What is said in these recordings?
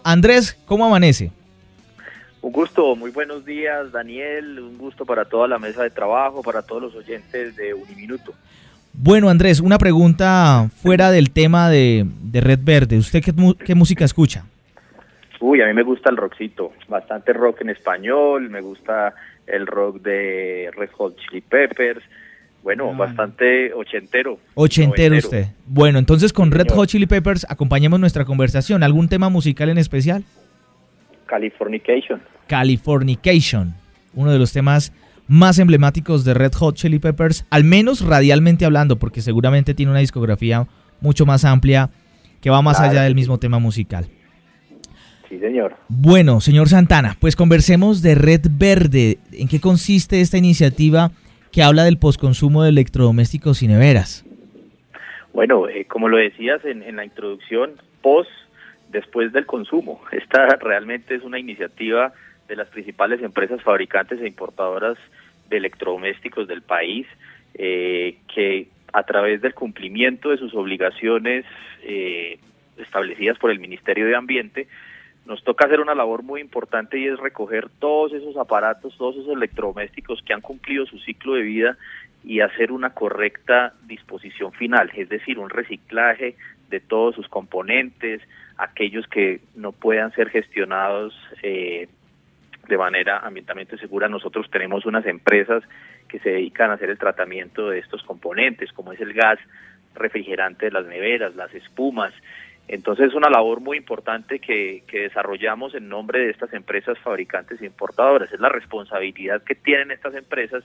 Andrés, ¿cómo amanece? Un gusto, muy buenos días, Daniel, un gusto para toda la mesa de trabajo, para todos los oyentes de Uniminuto. Bueno, Andrés, una pregunta fuera del tema de Red Verde. ¿Usted qué música escucha? Uy, a mí me gusta el rockcito, bastante rock en español, me gusta el rock de Red Hot Chili Peppers, bueno, bastante ochentero. Ochentero noventero. usted. Bueno, entonces con Sí, Red señor. Hot Chili Peppers acompañemos nuestra conversación. ¿Algún tema musical en especial? Californication. Californication, uno de los temas más emblemáticos de Red Hot Chili Peppers, al menos radialmente hablando, porque seguramente tiene una discografía mucho más amplia que va más Claro allá que del sí. mismo tema musical. Sí, señor. Bueno, señor Santana, pues conversemos de Red Verde. ¿En qué consiste esta iniciativa que habla del posconsumo de electrodomésticos y neveras? Bueno, como lo decías en la introducción, después del consumo. Esta realmente es una iniciativa de las principales empresas fabricantes e importadoras de electrodomésticos del país, que a través del cumplimiento de sus obligaciones establecidas por el Ministerio de Ambiente, nos toca hacer una labor muy importante y es recoger todos esos aparatos, todos esos electrodomésticos que han cumplido su ciclo de vida y hacer una correcta disposición final, es decir, un reciclaje de todos sus componentes, aquellos que no puedan ser gestionados de manera ambientalmente segura. Nosotros tenemos unas empresas que se dedican a hacer el tratamiento de estos componentes, como es el gas refrigerante de las neveras, las espumas. Entonces es una labor muy importante que desarrollamos en nombre de estas empresas fabricantes e importadoras. Es la responsabilidad que tienen estas empresas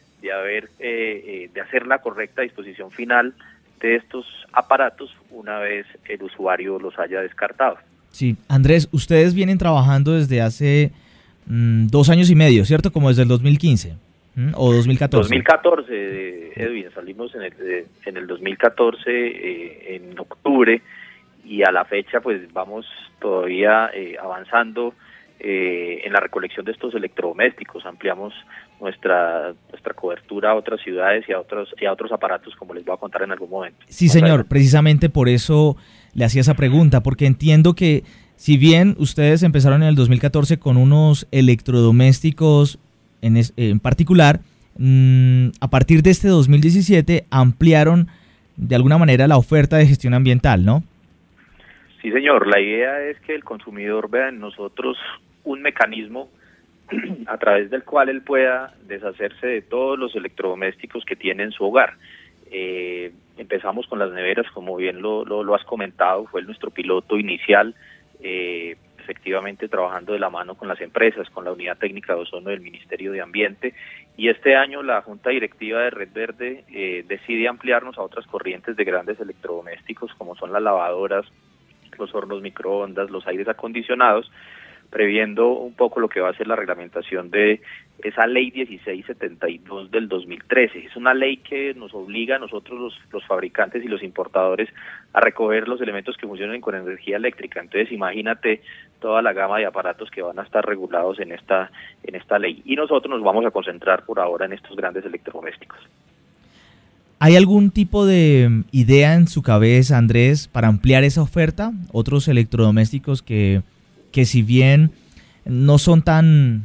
de hacer la correcta disposición final de estos aparatos una vez el usuario los haya descartado. Sí, Andrés, ustedes vienen trabajando desde hace 2 años y medio, ¿cierto? Como desde el 2015 o 2014. 2014, Edwin, salimos en el 2014, en octubre, y a la fecha pues vamos todavía avanzando en la recolección de estos electrodomésticos. Ampliamos nuestra cobertura a otras ciudades y a otros aparatos, como les voy a contar en algún momento. Sí, señor, precisamente por eso le hacía esa pregunta, porque entiendo que si bien ustedes empezaron en el 2014 con unos electrodomésticos en particular, a partir de este 2017 ampliaron de alguna manera la oferta de gestión ambiental, ¿no? Sí, señor. La idea es que el consumidor vea en nosotros un mecanismo a través del cual él pueda deshacerse de todos los electrodomésticos que tiene en su hogar. Empezamos con las neveras, como bien lo has comentado, fue nuestro piloto inicial, efectivamente trabajando de la mano con las empresas, con la Unidad Técnica de Ozono del Ministerio de Ambiente, y este año la Junta Directiva de Red Verde decide ampliarnos a otras corrientes de grandes electrodomésticos, como son las lavadoras, los hornos microondas, los aires acondicionados, previendo un poco lo que va a ser la reglamentación de esa ley 1672 del 2013. Es una ley que nos obliga a nosotros los fabricantes y los importadores a recoger los elementos que funcionen con energía eléctrica. Entonces imagínate toda la gama de aparatos que van a estar regulados en esta ley. Y nosotros nos vamos a concentrar por ahora en estos grandes electrodomésticos. ¿Hay algún tipo de idea en su cabeza, Andrés, para ampliar esa oferta? Otros electrodomésticos que si bien no son tan,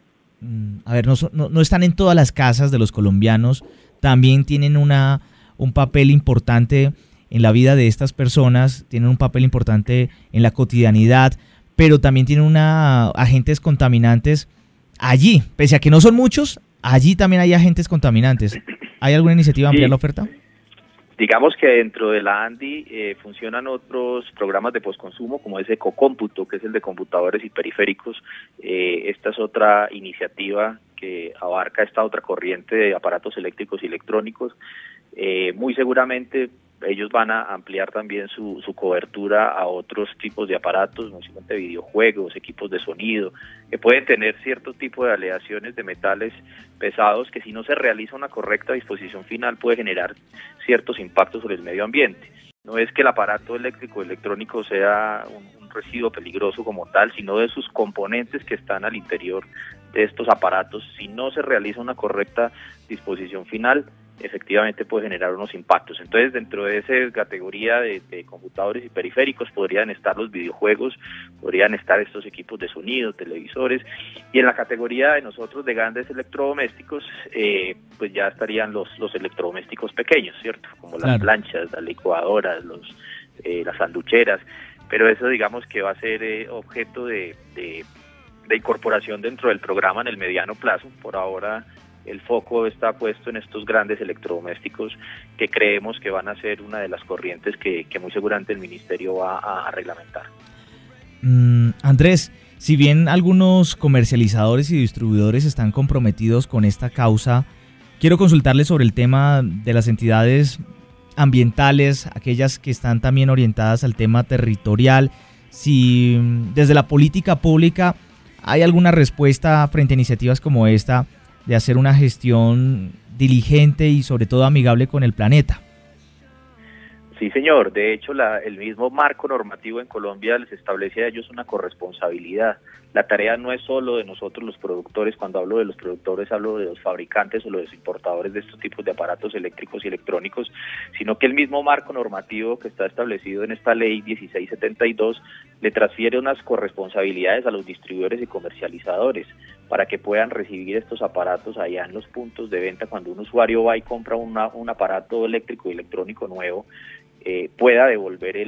no están en todas las casas de los colombianos, también tienen un papel importante en la vida de estas personas, tienen un papel importante en la cotidianidad, pero también tienen agentes contaminantes allí, pese a que no son muchos, allí también hay agentes contaminantes. ¿Hay alguna iniciativa de ampliar la oferta? Digamos que dentro de la ANDI funcionan otros programas de postconsumo, como es Ecocómputo, que es el de computadores y periféricos. Esta es otra iniciativa que abarca esta otra corriente de aparatos eléctricos y electrónicos. Muy seguramente ellos van a ampliar también su cobertura a otros tipos de aparatos, no solamente videojuegos, equipos de sonido, que pueden tener cierto tipo de aleaciones de metales pesados que si no se realiza una correcta disposición final puede generar ciertos impactos sobre el medio ambiente. No es que el aparato eléctrico o electrónico sea un residuo peligroso como tal, sino de sus componentes que están al interior de estos aparatos. Si no se realiza una correcta disposición final, efectivamente puede generar unos impactos. Entonces, dentro de esa categoría de computadores y periféricos podrían estar los videojuegos, podrían estar estos equipos de sonido, televisores, y en la categoría de nosotros de grandes electrodomésticos, pues ya estarían los electrodomésticos pequeños, ¿cierto? Como las planchas, las licuadoras, las sanducheras, pero eso digamos que va a ser objeto de incorporación dentro del programa en el mediano plazo. Por ahora el foco está puesto en estos grandes electrodomésticos que creemos que van a ser una de las corrientes que muy seguramente el Ministerio va a reglamentar. Andrés, si bien algunos comercializadores y distribuidores están comprometidos con esta causa, quiero consultarle sobre el tema de las entidades ambientales, aquellas que están también orientadas al tema territorial, si desde la política pública hay alguna respuesta frente a iniciativas como esta de hacer una gestión diligente y sobre todo amigable con el planeta. Sí, señor. De hecho, el mismo marco normativo en Colombia les establece a ellos una corresponsabilidad. La tarea no es solo de nosotros los productores. Cuando hablo de los productores, hablo de los fabricantes o los importadores de estos tipos de aparatos eléctricos y electrónicos, sino que el mismo marco normativo que está establecido en esta ley 1672 le transfiere unas corresponsabilidades a los distribuidores y comercializadores para que puedan recibir estos aparatos allá en los puntos de venta. Cuando un usuario va y compra un aparato eléctrico y electrónico nuevo, pueda devolver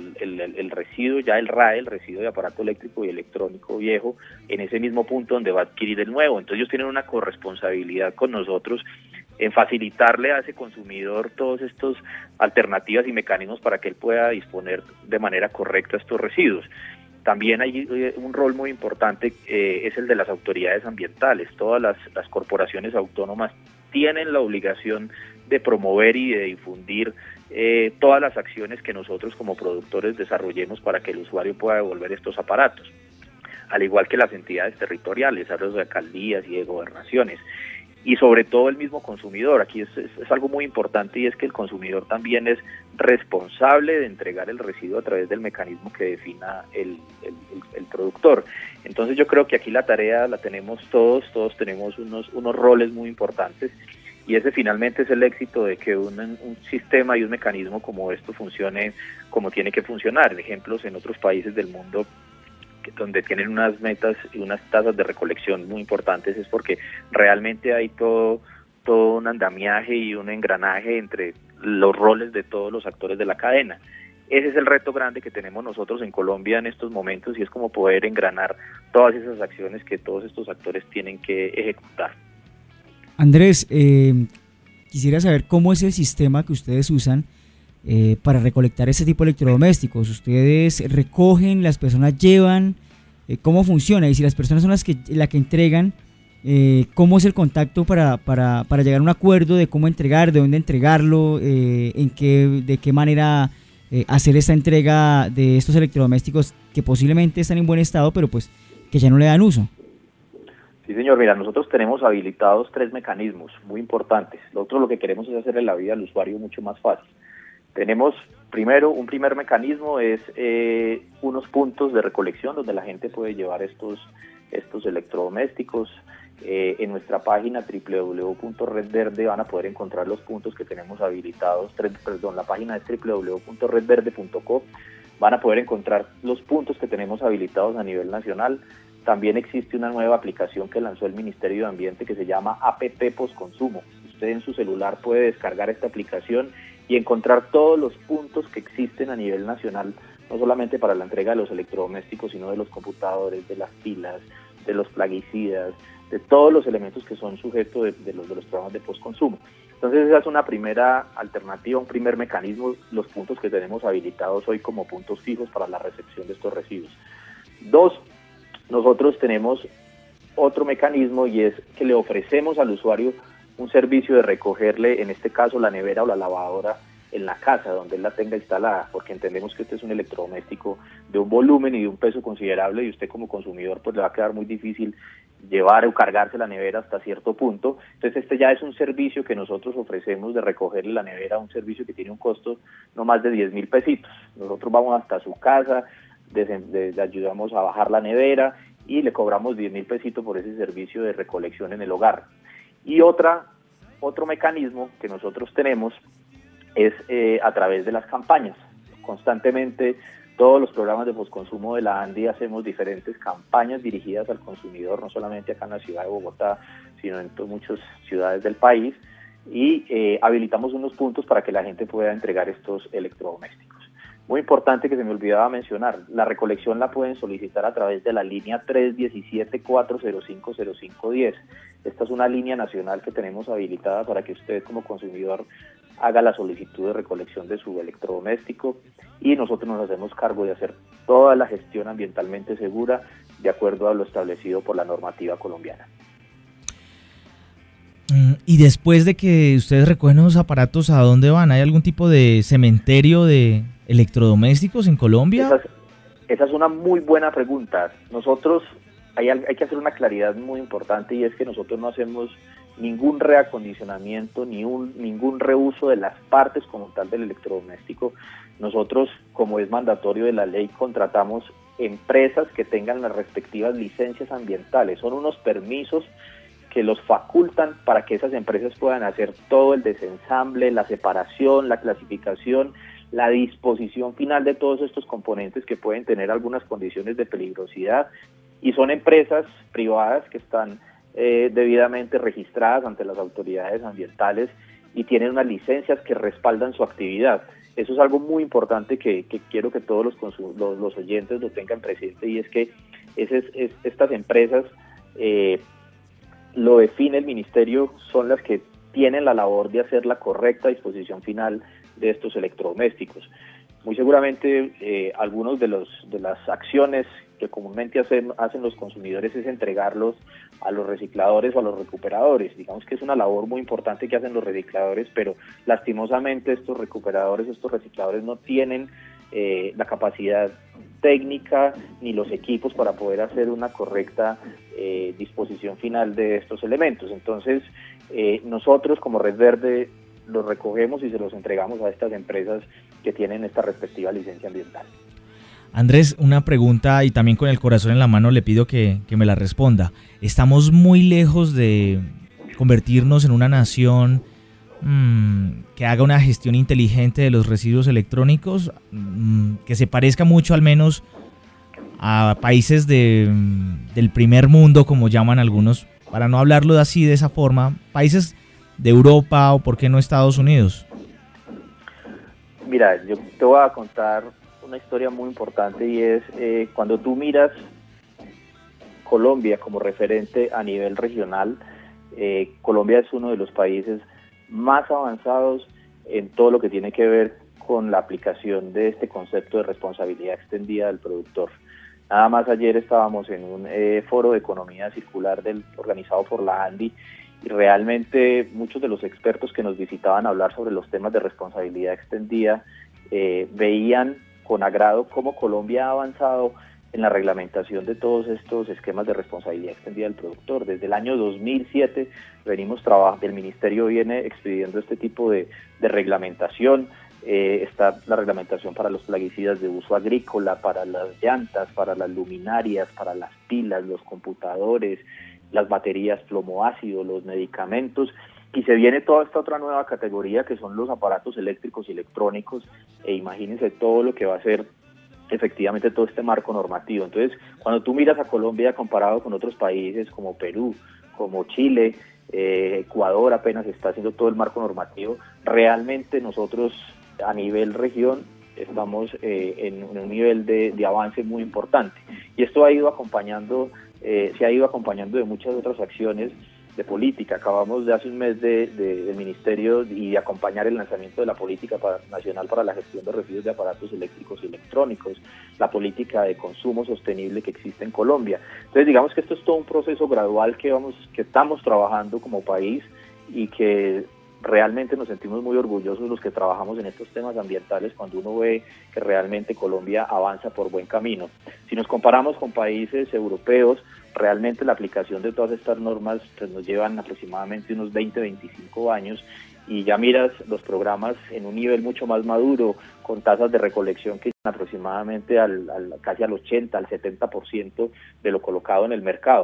el residuo, ya el RAE, el residuo de aparato eléctrico y electrónico viejo, en ese mismo punto donde va a adquirir el nuevo. Entonces ellos tienen una corresponsabilidad con nosotros en facilitarle a ese consumidor todas estas alternativas y mecanismos para que él pueda disponer de manera correcta estos residuos. También hay un rol muy importante, es el de las autoridades ambientales. Todas las corporaciones autónomas tienen la obligación de promover y de difundir todas las acciones que nosotros como productores desarrollemos para que el usuario pueda devolver estos aparatos, al igual que las entidades territoriales, a las alcaldías y de gobernaciones. Y sobre todo el mismo consumidor. Aquí es algo muy importante, y es que el consumidor también es responsable de entregar el residuo a través del mecanismo que defina el productor. Entonces yo creo que aquí la tarea la tenemos todos tenemos unos roles muy importantes, y ese finalmente es el éxito de que un sistema y un mecanismo como esto funcione como tiene que funcionar. Ejemplos en otros países del mundo donde tienen unas metas y unas tasas de recolección muy importantes, es porque realmente hay todo un andamiaje y un engranaje entre los roles de todos los actores de la cadena. Ese es el reto grande que tenemos nosotros en Colombia en estos momentos, y es como poder engranar todas esas acciones que todos estos actores tienen que ejecutar. Andrés, quisiera saber cómo es el sistema que ustedes usan para recolectar ese tipo de electrodomésticos. ¿Ustedes recogen, las personas llevan? ¿Cómo funciona? Y si las personas son las que entregan, ¿cómo es el contacto para llegar a un acuerdo de cómo entregar, de dónde entregarlo, de qué manera hacer esta entrega de estos electrodomésticos que posiblemente están en buen estado, pero pues que ya no le dan uso? Sí, señor. Mira, nosotros tenemos habilitados 3 mecanismos muy importantes. Lo que queremos es hacerle la vida al usuario mucho más fácil. Tenemos un primer mecanismo, es unos puntos de recolección donde la gente puede llevar estos electrodomésticos. En nuestra página www.redverde van a poder encontrar los puntos que tenemos habilitados. La página es www.redverde.co. Van a poder encontrar los puntos que tenemos habilitados a nivel nacional. También existe una nueva aplicación que lanzó el Ministerio de Ambiente que se llama APP Postconsumo. Usted en su celular puede descargar esta aplicación y encontrar todos los puntos que existen a nivel nacional, no solamente para la entrega de los electrodomésticos, sino de los computadores, de las pilas, de los plaguicidas, de todos los elementos que son sujetos de los programas de postconsumo. Entonces esa es una primera alternativa, un primer mecanismo, los puntos que tenemos habilitados hoy como puntos fijos para la recepción de estos residuos. 2, nosotros tenemos otro mecanismo, y es que le ofrecemos al usuario un servicio de recogerle, en este caso la nevera o la lavadora, en la casa donde él la tenga instalada, porque entendemos que este es un electrodoméstico de un volumen y de un peso considerable, y usted como consumidor pues le va a quedar muy difícil llevar o cargarse la nevera hasta cierto punto. Entonces este ya es un servicio que nosotros ofrecemos de recogerle la nevera, un servicio que tiene un costo no más de 10.000 pesitos. Nosotros vamos hasta su casa, le ayudamos a bajar la nevera y le cobramos 10.000 pesitos por ese servicio de recolección en el hogar. Y otra otro mecanismo que nosotros tenemos es a través de las campañas. Constantemente todos los programas de postconsumo de la ANDI hacemos diferentes campañas dirigidas al consumidor, no solamente acá en la ciudad de Bogotá, sino en muchas ciudades del país, y habilitamos unos puntos para que la gente pueda entregar estos electrodomésticos. Muy importante que se me olvidaba mencionar, la recolección la pueden solicitar a través de la línea 317-405-0510. Esta es una línea nacional que tenemos habilitada para que usted como consumidor haga la solicitud de recolección de su electrodoméstico y nosotros nos hacemos cargo de hacer toda la gestión ambientalmente segura de acuerdo a lo establecido por la normativa colombiana. Y después de que ustedes recogen los aparatos, ¿a dónde van? ¿Hay algún tipo de cementerio de electrodomésticos en Colombia? Esa es una muy buena pregunta. Nosotros, hay que hacer una claridad muy importante, y es que nosotros no hacemos ningún reacondicionamiento, ningún reuso de las partes como tal del electrodoméstico. Nosotros, como es mandatorio de la ley, contratamos empresas que tengan las respectivas licencias ambientales. Son unos permisos que los facultan para que esas empresas puedan hacer todo el desensamble, la separación, la clasificación, la disposición final de todos estos componentes que pueden tener algunas condiciones de peligrosidad, y son empresas privadas que están debidamente registradas ante las autoridades ambientales y tienen unas licencias que respaldan su actividad. Eso es algo muy importante que quiero que todos los oyentes lo tengan presente, y es que estas empresas lo define el ministerio, son las que tienen la labor de hacer la correcta disposición final de estos electrodomésticos. Muy seguramente algunos de las acciones que comúnmente hacen los consumidores es entregarlos a los recicladores o a los recuperadores. Digamos que es una labor muy importante que hacen los recicladores, pero lastimosamente estos recuperadores, estos recicladores no tienen la capacidad técnica ni los equipos para poder hacer una correcta disposición final de estos elementos. Entonces, nosotros como Red Verde los recogemos y se los entregamos a estas empresas que tienen esta respectiva licencia ambiental. Andrés, una pregunta, y también con el corazón en la mano le pido que me la responda. ¿Estamos muy lejos de convertirnos en una nación que haga una gestión inteligente de los residuos electrónicos, que se parezca mucho al menos a países del primer mundo, como llaman algunos, para no hablarlo así de esa forma, países de Europa o por qué no Estados Unidos? Mira, yo te voy a contar una historia muy importante, y es cuando tú miras Colombia como referente a nivel regional, Colombia es uno de los países más avanzados en todo lo que tiene que ver con la aplicación de este concepto de responsabilidad extendida del productor. Nada más ayer estábamos en un foro de economía circular organizado por la ANDI, y realmente muchos de los expertos que nos visitaban a hablar sobre los temas de responsabilidad extendida veían con agrado cómo Colombia ha avanzado en la reglamentación de todos estos esquemas de responsabilidad extendida del productor. Desde el año 2007 el ministerio viene expidiendo este tipo de reglamentación. Está la reglamentación para los plaguicidas de uso agrícola, para las llantas, para las luminarias, para las pilas, los computadores, las baterías plomo-ácido, los medicamentos, y se viene toda esta otra nueva categoría que son los aparatos eléctricos y electrónicos, e imagínense todo lo que va a ser efectivamente todo este marco normativo. Entonces, cuando tú miras a Colombia comparado con otros países como Perú, como Chile, Ecuador apenas está haciendo todo el marco normativo, realmente nosotros a nivel región estamos en un nivel de avance muy importante, y esto ha ido acompañando, se ha ido acompañando de muchas otras acciones de política. Acabamos de hace un mes del ministerio y de acompañar el lanzamiento de la política nacional para la gestión de residuos de aparatos eléctricos y electrónicos, la política de consumo sostenible que existe en Colombia. Entonces digamos que esto es todo un proceso gradual que estamos trabajando como país, y que realmente nos sentimos muy orgullosos los que trabajamos en estos temas ambientales cuando uno ve que realmente Colombia avanza por buen camino. Si nos comparamos con países europeos, realmente la aplicación de todas estas normas pues, nos llevan aproximadamente unos 20-25 años, y ya miras los programas en un nivel mucho más maduro, con tasas de recolección que llegan aproximadamente casi al 80, al 70% de lo colocado en el mercado.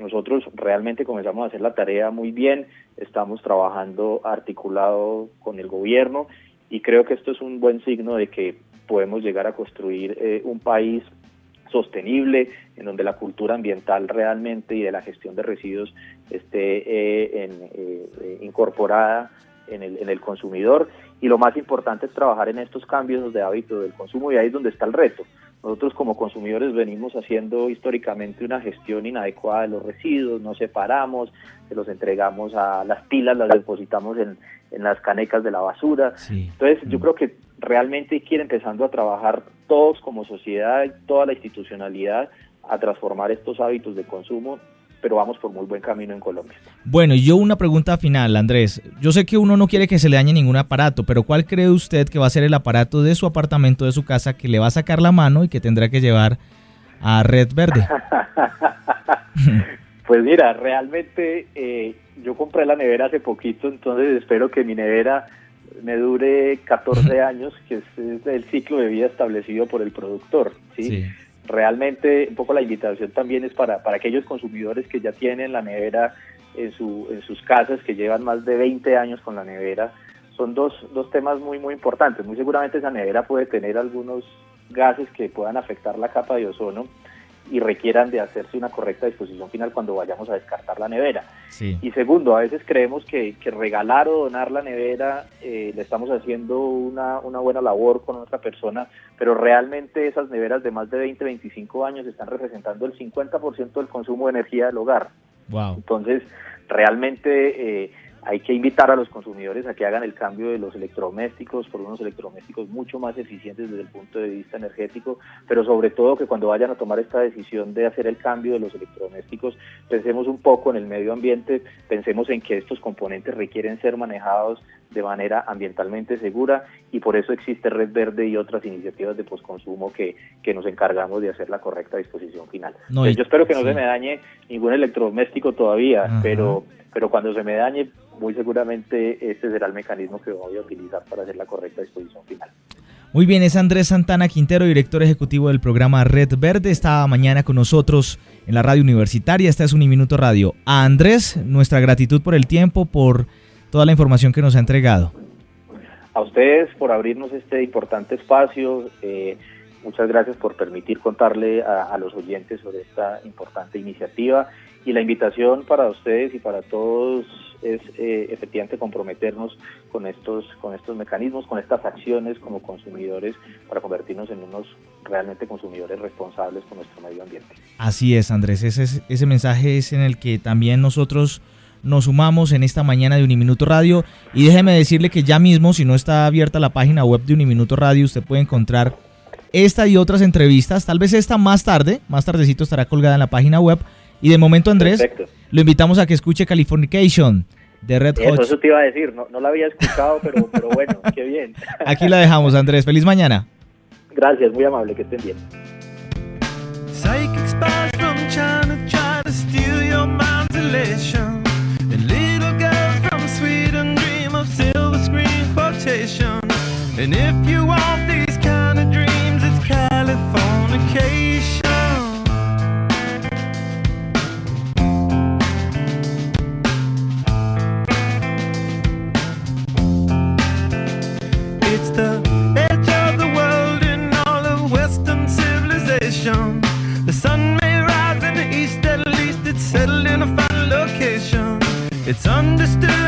Nosotros realmente comenzamos a hacer la tarea muy bien, estamos trabajando articulado con el gobierno y creo que esto es un buen signo de que podemos llegar a construir un país sostenible, en donde la cultura ambiental realmente y de la gestión de residuos esté incorporada en el consumidor. Y lo más importante es trabajar en estos cambios de hábito del consumo, y ahí es donde está el reto. Nosotros como consumidores venimos haciendo históricamente una gestión inadecuada de los residuos, no separamos, se los entregamos a las pilas, las depositamos en las canecas de la basura. Sí. Entonces yo creo que realmente hay que ir empezando a trabajar todos como sociedad, toda la institucionalidad, a transformar estos hábitos de consumo, pero vamos por muy buen camino en Colombia. Bueno, y yo una pregunta final, Andrés. Yo sé que uno no quiere que se le dañe ningún aparato, pero ¿cuál cree usted que va a ser el aparato de su apartamento, de su casa, que le va a sacar la mano y que tendrá que llevar a Red Verde? Pues mira, realmente yo compré la nevera hace poquito, entonces espero que mi nevera me dure 14 años, que es el ciclo de vida establecido por el productor, ¿sí? Sí. Realmente un poco la invitación también es para aquellos consumidores que ya tienen la nevera en sus casas, que llevan más de 20 años con la nevera. Son dos temas muy importantes. Muy seguramente esa nevera puede tener algunos gases que puedan afectar la capa de ozono y requieran de hacerse una correcta disposición final cuando vayamos a descartar la nevera. Sí. Y segundo, a veces creemos que regalar o donar la nevera le estamos haciendo una buena labor con otra persona, pero realmente esas neveras de más de 20, 25 años están representando el 50% del consumo de energía del hogar. Wow. Entonces, realmente hay que invitar a los consumidores a que hagan el cambio de los electrodomésticos por unos electrodomésticos mucho más eficientes desde el punto de vista energético, pero sobre todo que cuando vayan a tomar esta decisión de hacer el cambio de los electrodomésticos, pensemos un poco en el medio ambiente, pensemos en que estos componentes requieren ser manejados de manera ambientalmente segura, y por eso existe Red Verde y otras iniciativas de postconsumo que nos encargamos de hacer la correcta disposición final. No, yo espero que no sí. se me dañe ningún electrodoméstico todavía. Ajá. pero cuando se me dañe, muy seguramente este será el mecanismo que voy a utilizar para hacer la correcta disposición final. Muy bien, es Andrés Santana Quintero, director ejecutivo del programa Red Verde. Esta mañana con nosotros en la radio universitaria. Esta es Uniminuto Radio. A Andrés, nuestra gratitud por el tiempo, por toda la información que nos ha entregado. A ustedes por abrirnos este importante espacio. Muchas gracias por permitir contarle a los oyentes sobre esta importante iniciativa, y la invitación para ustedes y para todos es efectivamente comprometernos con estos mecanismos, con estas acciones como consumidores, para convertirnos en unos realmente consumidores responsables con nuestro medio ambiente. Así es, Andrés, ese mensaje es en el que también nosotros nos sumamos en esta mañana de Uniminuto Radio. Y déjeme decirle que ya mismo, si no está abierta la página web de Uniminuto Radio, usted puede encontrar esta y otras entrevistas. Tal vez esta más tardecito estará colgada en la página web. Y de momento, Andrés, Perfecto. Lo invitamos a que escuche Californication de Red Hot. Eso te iba a decir, no la había escuchado, pero bueno, qué bien. Aquí la dejamos, Andrés. Feliz mañana. Gracias, muy amable, que estén bien. Psychic spies from China try to steal your mind's elation. And little girls from Sweden dream of silver screen quotation. And if you want these kind of dreams, it's Californication. It's the edge of the world in all of Western civilization. The sun may rise in the east, at least it's settled in a final location. It's understood